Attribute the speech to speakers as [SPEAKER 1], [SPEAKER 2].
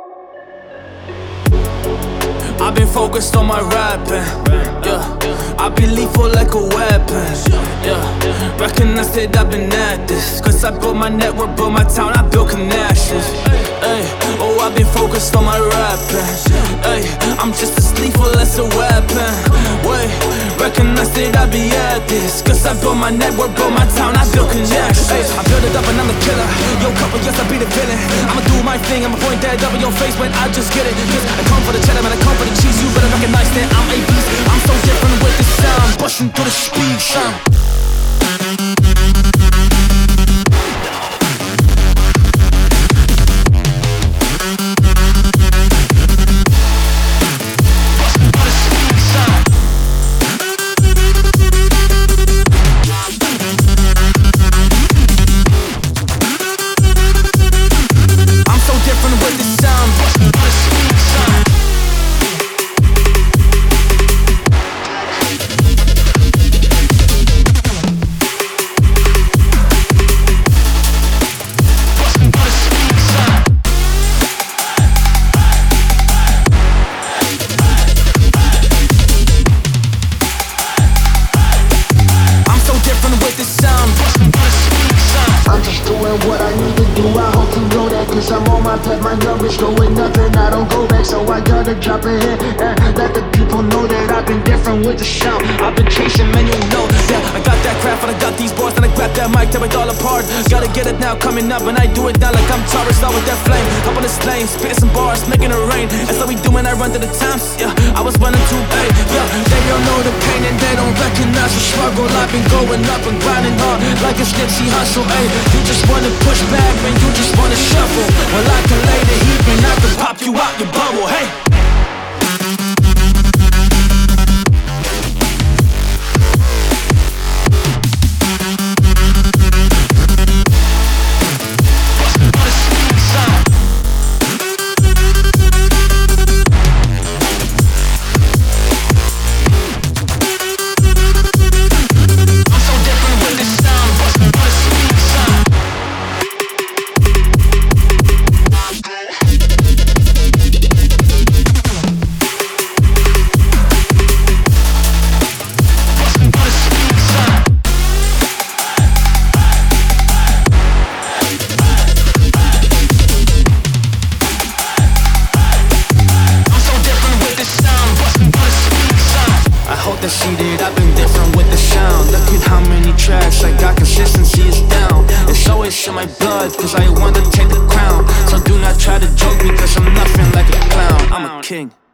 [SPEAKER 1] I've been focused on my rapping, yeah. I've been lethal like a weapon, yeah. Recognize that I've been at this, cause I built my network, built my town, I built connections. Ay, oh, I've been focused on my rapping. Ay, I'm just as lethal as a weapon. Wait, recognize that I be at this, cause I built my network, built my town, I built connections. Ay, I built it up and I'm the killer. Yo, couple years I'll be the villain. I'ma do my thing, I'ma point that up in your face when I just get it. Cause I come for the cheddar, man, I come for the cheese. You better recognize that I'm a beast. I'm so different with the sound, pushing through the speed, son.
[SPEAKER 2] What I need to do, I hope you know that. Cause I'm on my path, my numbers going up and I don't go back. So I gotta drop a hit and let the people know that I've been different with the sound.
[SPEAKER 1] I've been chasing, man, you know. Yeah, I got that craft and I got these boys. And I grab that mic, tear it all apart. Gotta get it now, coming up. And I do it down like I'm Taurus, out with that flame. Up on this lane, spitting some bars, making it rain. That's how we do when I run to the times. Yeah, I was running too big. Yeah, they don't know the pain and they don't recognize the struggle. I've been going up and grinding hard like it's Nipsey Hussle. Ay, you just wanna push back, man, you just wanna shuffle. Well, I can lay the heat, man, I can pop you out your bubble. Hey. The seated, I've been different with the sound. Look at how many tracks I got, consistency is down. It's always in my blood, cause I want to take the crown. So do not try to joke me, cause I'm nothing like a clown. I'm a king.